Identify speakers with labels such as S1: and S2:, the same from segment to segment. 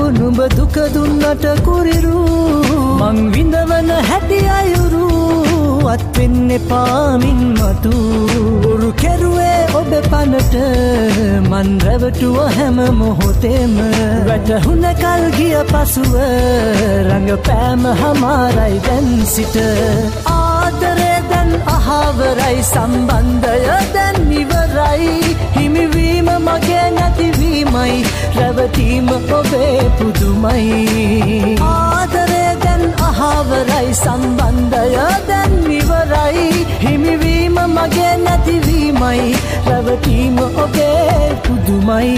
S1: නුඹ දුක දුන්නට කුරිරු මං විඳවන හැටි අයුරු අත් වෙන්නේ පාමින් මතු උරු කෙරුවේ ඔබ පනට මන් රැවටුව හැම මොහොතේම වැටහුණ කල් ගිය පසුව රඟපෑම හමාරයි දැන් සිට ආදරේ දැන් අහවරයි සම්බන්ධය දැන් ඉවරයි හිමිවීම මගේ නැතිවීමයි රැවටීම ඔබේ පුදුමයි ආදරේ දැන් අහවරයි සම්බන්ධය දැන් ඉවරයි හිමිවීම මගේ නැතිවීමයි රැවටීම ඔබේ පුදුමයි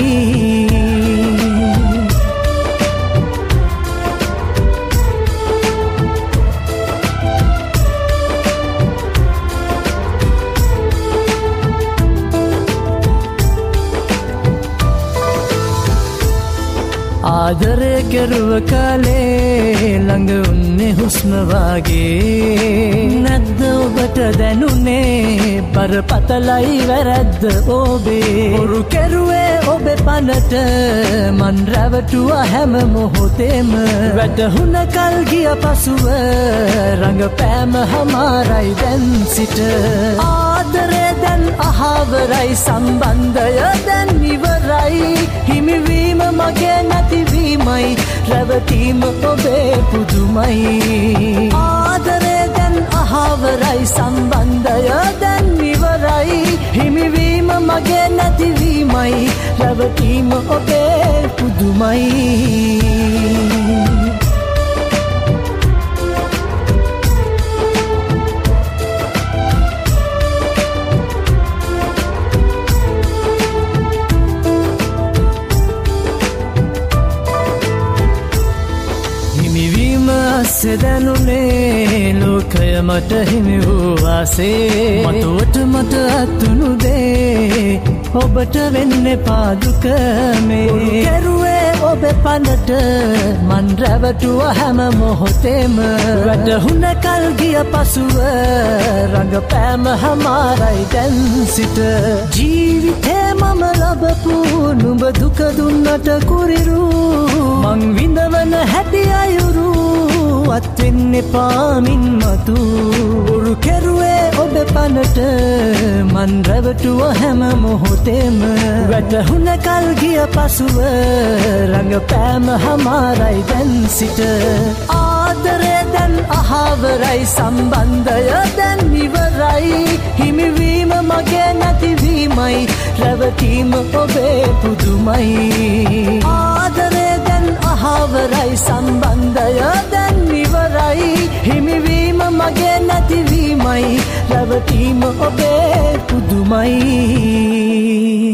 S1: ආදරය කෙරුව කලේ ළඟ උන්නේ හුස්ම වාගේ නැද්ද ඔබට දැනුනේ බරපතලයි වැරද්ද ඔබේ හොරු කෙරුවේ ඔබේ පනට මන් රැවටුව හැම මොහොතේම වැටහුණ කල් ගිය පසුව රඟපෑම හමාරයි දැන් සිට ආදරේ දැන් අහවරයි සම්බන්ධය දැන් ඉවරයි හිමිවීම මගේ නැතිවීමයි රැවටීම ඔබේ පුදුමයි ආදරේ දැන් අහවරයි සම්බන්ධය දැන් ඉවරයි හිමිවීම මගේ නැතිවීමයි රැවටීම ඔබේ පුදුමයි දැනුනේ ලෝකය මට හිමි වූ වාසේ මතුවට මට අත්තුණු දේ ඔබට වෙන්නේ පාදුක මේ කෙරුවේ ඔබේ පනට මන් රැවටුව හැම මොහොතේම වැටහුණ කල් ගිය පසුව රඟපෑම හමාරයි දැන් සිට ජීවිතේ මම ලබපු නුඹ දුක දුන්නට කුරිරු මං විඳවන හැටි අයුරු අත් වෙන්නේ පාමින් මතු උරු කෙරුවේ ඔබ පනට මන් රැවටුව හැම මොහොතේම වැටහුණ කල් ගිය පසුව රඟපෑම හමාරයි දැන් සිට ආදරේ දැන් අහවරයි සම්බන්ධය දැන් ඉවරයි හිමිවීම මගේ නැතිවීමයි රැවටීම ඔබේ පුදුමයි ආදරේ දැන් අහවරයි සම්බන්ධය දැන් ඉවරයි හිමිවීම මගේ නැතිවීමයි රැවටීම ඔබේ පුදුමයි